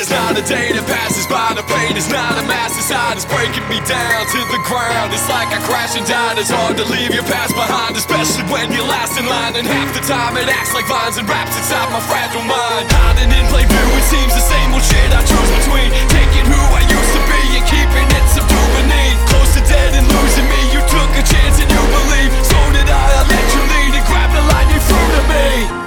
There's not a day that passes by. The pain is not a mass inside. It's breaking me down to the ground. It's like I crash and died. It's hard to leave your past behind, especially when you're last in line. And half the time it acts like vines and wraps inside my fragile mind. Hiding in plain view, it seems the same old shit I choose between taking who I used to be and keeping it subdued beneath. Close to dead and losing me. You took a chance and you believe. So did I let you lead and grab the light you threw to me.